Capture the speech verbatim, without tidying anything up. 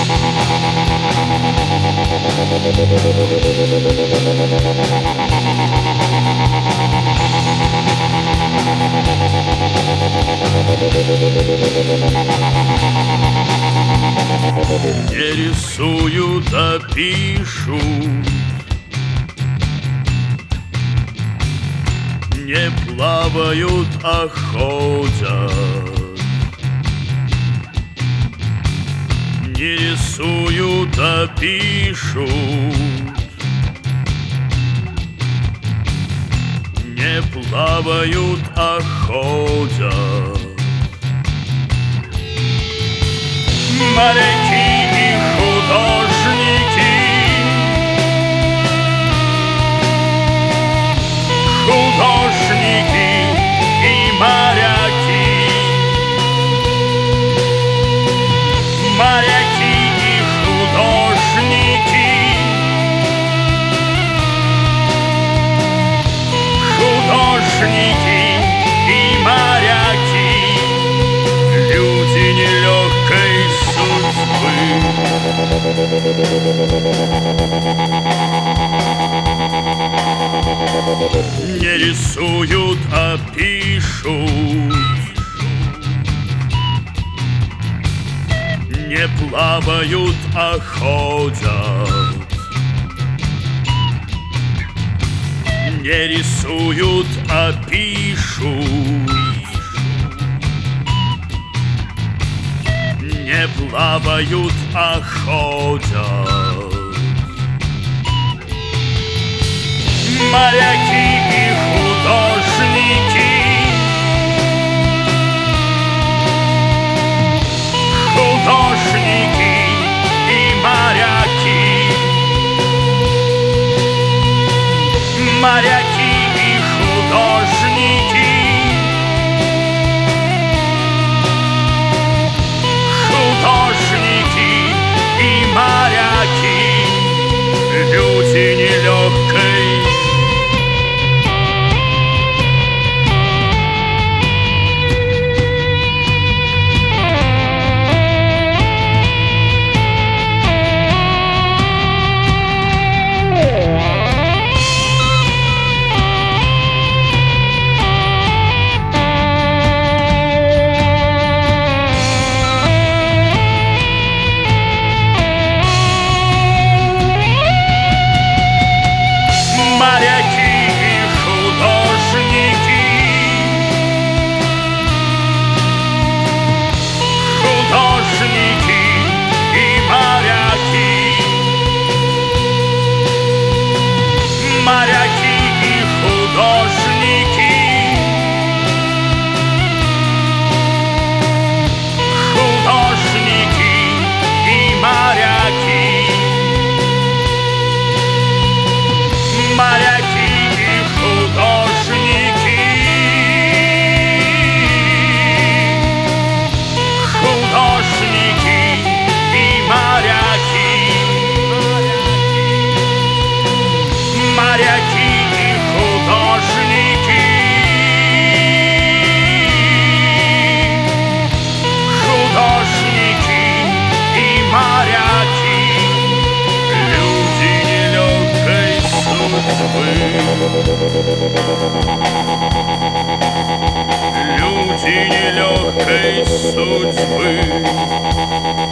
Не рисуют, а пишут, не плавают, а ходят. Не рисуют, а пишут, не плавают, а ходят. Моряки и художники, художники и моряки, моряки и художники, художники и моряки, люди нелегкой судьбы. Не рисуют, а пишут, не плавают, а ходят. Не рисуют, а пишут, не плавают, а ходят. Моряки и художники, художники и моряки, моряки и художники, художники и моряки, люди нелегкой. Моряки и художники, художники и моряки, моряки и художники, художники и моряки, моряки и художники, художники и моряки, люди нелегкой судьбы, люди нелегкой судьбы.